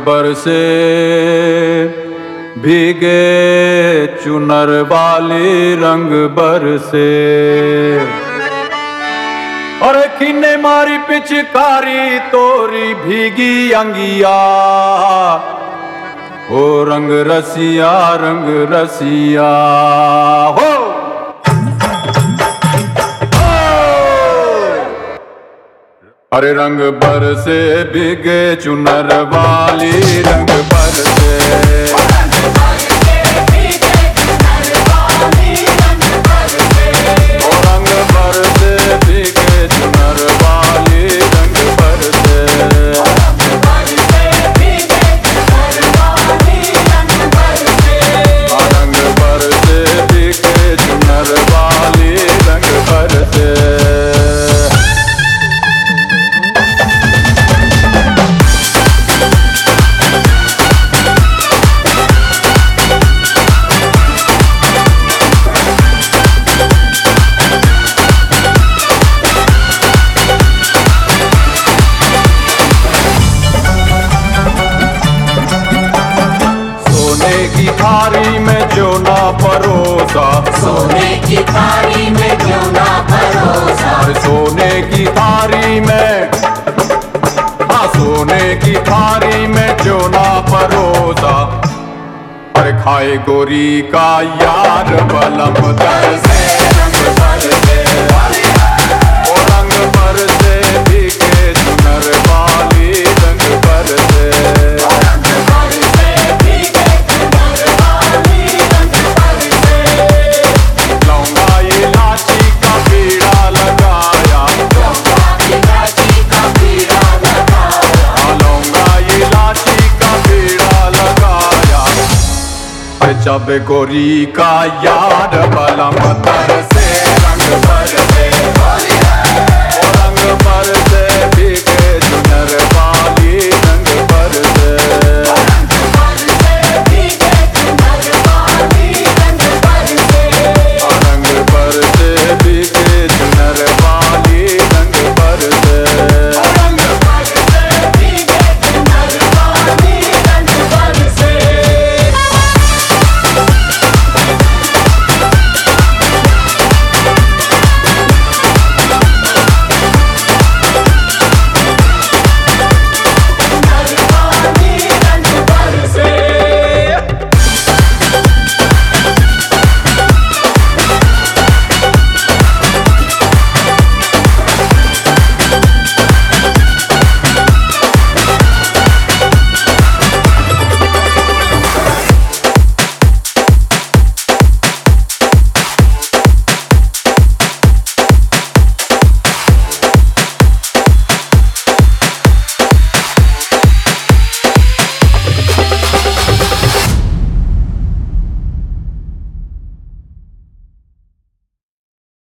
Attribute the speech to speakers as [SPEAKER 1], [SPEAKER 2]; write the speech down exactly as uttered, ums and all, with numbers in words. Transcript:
[SPEAKER 1] बरसे भीगे चुनर वाली रंग बरसे। अरे किन्ने मारी पिचकारी तोरी भीगी अंगिया, ओ रंग रसिया रंग रसिया हो। अरे रंग बरसे भीगे चुनर वाली रंग बरसे। की थारी में जो ना परोसा,
[SPEAKER 2] सोने की थारी में जो ना परोसा,
[SPEAKER 1] सोने की थारी में, हाँ सोने की थारी में जो ना परोसा। अरे खाए गोरी का यार बलम तरसे रंग बरसे, ओ रंग बरसे भीगे चुनर वाली रंग बरसे। जब गोरी का यार बलम तरसे।